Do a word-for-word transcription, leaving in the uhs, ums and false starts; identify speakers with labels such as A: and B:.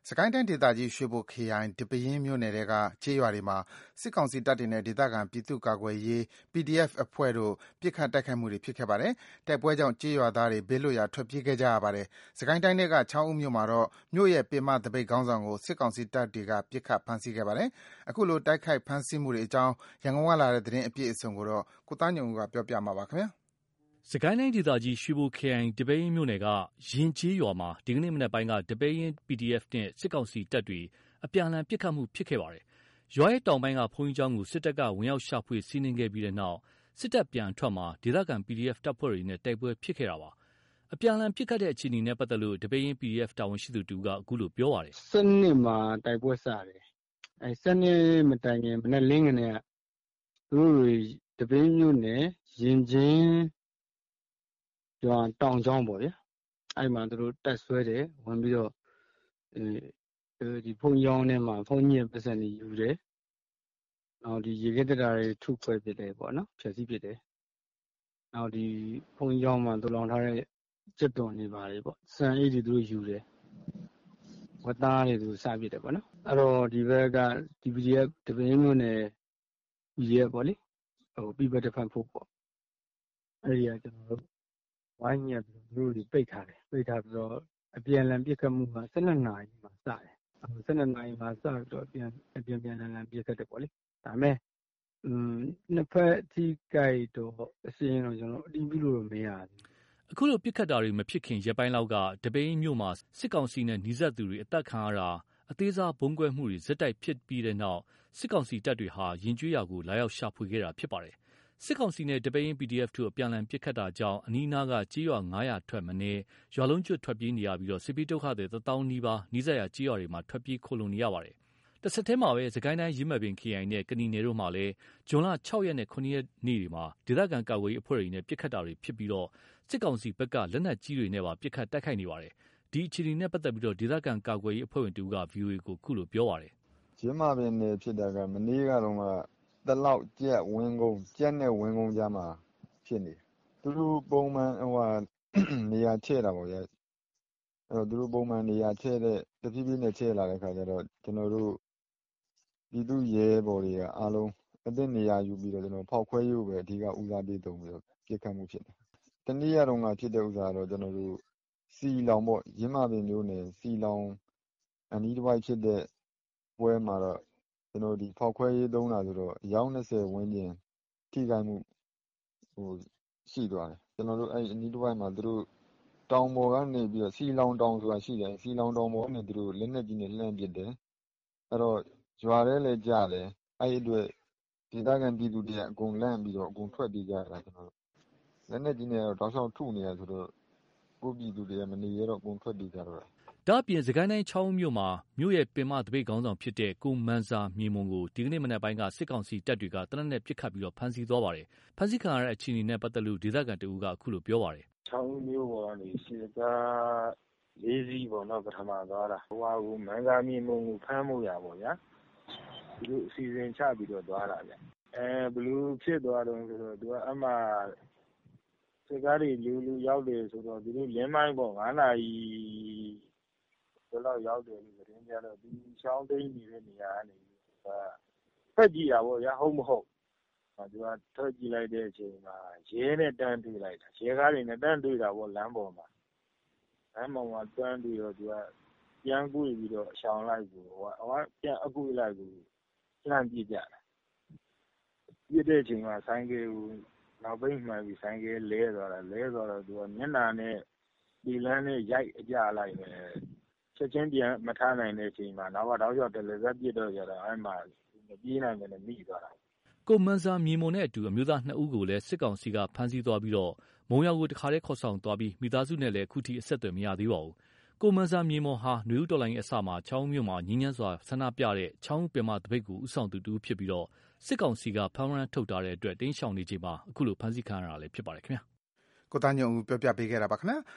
A: စကိုင်းတိုင်းဒေသကြီးရွှေဘိုခရိုင်ဒီပဲယင်းမြို့နယ်ထဲကကျေးရွာတွေမှာစစ်ကောင်စီတပ်တွေနဲ့ဒေသခံပြည်သူ့ကာကွယ်ရေး ပီဒီအက်ဖ် အဖွဲ့တို့ပစ်ခတ်တိုက်ခိုက်မှုတွေဖြစ်ခဲ့ပါတယ်။တိုက်ပွဲကြောင့်ကျေးရွာသားတွေဘေးလွတ်ရာထွက်ပြေးခဲ့ကြရပါတယ်။စကိုင်းတိုင်းထဲကချောင်းဦးမြို့မှာတော့မြို့ရဲ့ပင်မသပိတ်ခေါင်းဆောင်ကိုစစ်ကောင်စီတပ်တွေကပစ်ခတ်ဖမ်းဆီးခဲ့ပါတယ်။အခုလိုတိုက်ခိုက်ဖမ်းဆီးမှုတွေအကြောင်းရန်ကုန်ကလာတဲ့သတင်းအပြည့်အစုံကိုကိုသားညွန့်ဦးကပြောပြမှာပါခင်ဗျာ
B: ။စကိုင်းတိုင်းဒေသကြီးရွှေဘိုခရိုင်ဒီပဲယင်းမြို့နယ်ကရင်ကျေးရွာမှာဒီကနေ့မနက်ပိုင်းကဒီပဲယင်း ပီဒီအက်ဖ် နဲ့စစ်ကောင်စီတပ်တွေအပြန်အလှန်ပစ်ခတ်မှုဖြစ်ခဲ့ပါတယ်။ရွာရဲ့တောင်ပိုင်းကဘုန်းကြီးကျောင်းကိုစစ်တပ်ကဝင်ရောက်ရှာဖွေစီးနင်းခဲ့ပြီးတဲ့နောက်စစ်တပ်ပြန်ထွက်မှာဒေသခံ ပီဒီအက်ဖ် တပ်ဖွဲ့တွေနဲ့တိုက်ပွဲဖြစ်ခဲ့တာပါ။အပြန်အလှန်ပစ်ခတ်တဲ့အခြေအနေနဲ့ပတ်သက်လို့ဒီပဲယင်း ပီဒီအက်ဖ် တာဝန်ရှိသူတဦးကအခုလိုပြောပါတယ်
C: ။စနစ်မှာတိုက်ပွဲစတယ်။အဲစနစ်မတိုင်ခင်မနေ့လင်းကနေကသူတို့ဒီပဲယင်းမြို့နယ်ရင်ချင်းရွာတောင်ကျောင်းပေါ့ဗျာအဲ့မှာသူတို့တက်ဆွဲတယ်ဝင်ပြီးတော့အဲဒီဖုန်ကျောင်းထဲမှာဖုန်ကြီးရဲ့ပတ်စံတွေယူတယ်နောက်ဒီရေခဲတတာတွေထုခွဲပစ်တယ်ပေါ့နော်ဖြည့်ဆည်းပစ်တယ်နောက်ဒီဖုန်ကျောင်းမှာတူလောင်ထားတဲ့ကျက်သွန်တွေပါတယ်ပေါ့စံအိတ်တွေသူတို့ယူတယ်ဝတ်သားတွေသူစပစ်တယ်ပေါ့နော်အဲ့တော့ဒီဘက်ကဒီ ပီဒီအက်ဖ် ဒီပဲယင်းမြို့နယ် ပီဒီအက်ဖ် ပေါ့လေဟို People Defense Force ပေါ့အဲ့ဒီကကျွန်တော်တို့ဝိုင်းညက်ပြီးသူတို့တွေပိတ်ထားတယ်ပိတ်ထားပြီးတော့အပြန်လန်ပြစ်ခတ်မှုကဆယ်နှစ်နာရီမှာစတယ်ဆယ်နှစ်နာရီမှာစပြီးတော့ပြန်အပြန်ပြန်လန်လန်ပြစ်ခတ်တယ်ပေါ့လေဒါမဲ့อืมနှစ်ဖက်အထိကြိုက်တော့အစင်းတော့ကျွန်တော်အတီးပြုလို့မရဘူး
B: အခုလိုပြစ်ခတ်တာတွေမဖြစ်ခင်ရက်ပိုင်းလောက်ကဒီပဲယင်းမြို့မှာစစ်ကောင်စီနဲ့နှီးစပ်သူတွေအသက်ခံရတာအသေးစားဘုံကွဲမှုတွေဇက်တိုက်ဖြစ်ပြီးတဲ့နောက်စစ်ကောင်စီတပ်တွေဟာရင်ကျွေးရာကိုလာရောက်ရှာဖွေခဲ့တာဖြစ်ပါတယ်စစ်ကောင်စီနဲ့ဒီပဲယင်း ပီဒီအက်ဖ် တို့အပြန်အလှန်ပစ်ခတ်တာကြောင့်အနီးနားကကျေးရွာငါးရာထက်မနည်းရွာလုံးကျွတ်ထွက်ပြေးနေရပြီးစစ်ပြေးဒုက္ခသည်တစ်သောင်းနီးပါးနီးစပ်ရာကျေးရွာတွေမှာထွက်ပြေးခိုလှုံနေရပါတယ်။တစ်ဆက်တည်းမှာပဲစကိုင်းတိုင်းရင်းမာပင်ခရိုင်နဲ့ကနီနယ်တို့မှာလည်းဇွန်လခြောက်ရက်နဲ့ခုနှစ်ရက်နေ့တွေမှာဒေသခံကာကွယ်ရေးအဖွဲ့တွေနဲ့ပစ်ခတ်တာတွေဖြစ်ပြီးစစ်ကောင်စီဘက်ကလက်နက်ကြီးတွေနဲ့ပါပစ်ခတ်တိုက်ခိုက်နေပါတယ်။ဒီအခြေအနေနဲ့ပတ်သက်ပြီးဒေသခံကာကွယ်ရေးအဖွဲ့ဝင်တူက ဗွီအိုအေကိုခုလိုပြောပါတယ်
D: ။ရင်းမာပင်နယ်ဖြစ်တာကမနေ့ကတော့မှတလောက်ကြက်ဝင်းကုန်းကြက်နဲ့ဝင်းကုန်းကြားမှာဖြစ်နေသူတို့ပုံမှန်ဟိုဟာနေရာချဲ့တာပေါ့ဗျာအဲ့တော့သူတို့ပုံမှန်နေရာချဲ့တဲ့တဖြည်းဖြည်းနဲ့ချဲ့လာတဲ့ခါကျတော့ကျွန်တော်တို့ဒီသူရဲဘော်တွေကအားလုံးအသင့်နေရာယူပြီးတော့ကျွန်တော်ဖောက်ခွဲရေးကိုပဲအဓိကဦးစားပေးတုံးပြီးတော့ပြစ်ခတ်မှုဖြစ်တယ်တနည်းရတော့ကဖြစ်တဲ့ဥစ္စာတော့ကျွန်တော်တို့စီလောင်ပေါ့ရင်းမာပင်မျိုးနယ်စီလောင်အနီးတစ်ဝိုက်ဖြစ်တဲ့ပွဲမှာတော့ကျွန်တော်ဒီဖောက်ခွဲရေးသုံးတာဆိုတော့အယောက်၂၀ဝန်းကျင်ထိခိုက်မှုဟိုရှိသွားတယ်ကျွန်တော်တို့အဲ့အနီးတစ်ဝိုက်မှာသူတို့တောင်ပေါ်ကနေပြီးတော့စီလောင်တောင်ဆိုတာရှိတယ်စီလောင်တောင်ပေါ်ကနေသူတို့လက်နက်ကြီးနဲ့လှမ်းပစ်တယ်အဲ့တော့ရွာထဲလည်းကြားတယ်အဲ့အတွက်ဒေသခံပြည်သူတွေကအကုန်လန့်ပြီးတော့အကုန်ထွက်ပြေးကြတာကျွန်တော်တို့လက်နက်ကြီးနဲ့တော့တောက်လျှောက်ထုနေရဆိုတော့ကိုပြည်သူတွေကမနေရတော့အကုန်ထွက်ပြေးကြတော့
B: တာဒါ့အပြင်စကိုင်းတိုင်းချောင်းမြို့မှာမြို့ရဲ့ပင်မသပိတ်ခေါင်းဆောင်ဖြစ်တဲ့ကိုမန်စာမြေမုံကိုဒီကနေ့မနက်ပိုင်းကစစ်ကောင်စီတပ်တွေကတနက်နဲ့ပစ်ခတ်ပြီးဖမ်းဆီးသွားပါတယ်။ဖမ်းဆီးခံရတဲ့အခြေအနေနဲ့ပတ်သက်လို့ဒေသခံတဦးကအခုလိုပြောပါတယ်
E: ။ချောင်းမြို့ပေါ်ကနေရှေ့ကားလေးစီးပေါ့နော်ပထမသွားတာဟိုဟာကိုမန်စာမြေမုံကိုဖမ်းဖို့ရပေါ့ဗျာ။သူတို့အစီအစဉ်ချပြီးတော့သွားတာဗျ။အဲဘလူးဖြစ်သွားတော့ဆိုတော့သူကအမှစစ်ကားတွေလူလူရောက်တယ်ဆိုတော့သူတို့လင်းမိုင်းပေါ့ငါးနာရီဘယ်လောက်ရောက်တယ်လို့သတင်းကြတော့ဒီချောင်းသိမ်းနေတဲ့နေရာကနေဖက်ကြည့်တာပေါ့ဗျာဟုတ်မဟုတ်သူကထွက်ကြည့်လိုက်တဲ့အချိန်မှာရဲနဲ့တန်းတွေ့လိုက်တာရဲကားတွေနဲ့တန်းတွေ့တာပေါ့လမ်းပေါ်မှာလမ်းပေါ်မှာတန်းတွေ့တော့သူကပြန်ကွေ့ပြီးတော့ရှောင်လိုက်ကိုဟိုကပြန်အကွေ့လိုက်ကိုလှမ်းပြစ်ကြတာပြစ်တဲ့အချိန်မှာဆိုင်ကယ်ကိုနောက်ပိတ်မှန်ပြီးဆိုင်ကယ်လဲသွားတာလဲသွားတော့သူကမျက်နှာနဲ့ဒီလမ်းနဲ့ရိုက်အကြလိုက်တယ်ချက်ချင်းပြန်မထားနိုင်တဲ့အချိန်မှာနောက်ကတောက်လျှောက်တယ်လေဆက်ပြစ်တော့ကြတော့အဲ့မှာမပြေးနိုင်တယ်နဲ့မိသွားတာ
B: ကိုမန်စာမြေမုံနဲ့အတူအမျိုးသားနှစ်ဦးကိုလည်းစစ်ကောင်စီကဖမ်းဆီးသွားပြီးတော့မုံရွာကိုတခါတည်းခေါ်ဆောင်သွားပြီးမိသားစုနဲ့လည်းအခုထိအဆက်အသွယ်မရသေးပါဘူးကိုမန်စာမြေမုံဟာနွေဦးတော်လိုင်းအစမှာချောင်းမြို့မှာငင်းငန်းစွာဆန္ဒပြတဲ့ချောင်းပင်မတပိတ်ကိုဥဆောင်သူတူဖြစ်ပြီးတော့စစ်ကောင်စီကဖမ်းဝရမ်းထုတ်ထားတဲ့အတွက်တင်းရှောင်နေချိန်မှာအခုလိုဖမ်းဆီးခံရတာလည်းဖြစ်ပါတယ်ခင်ဗျာ
A: ကိုသားညုံဦးပြောပြပေးခဲ့တာပါခင်ဗျာ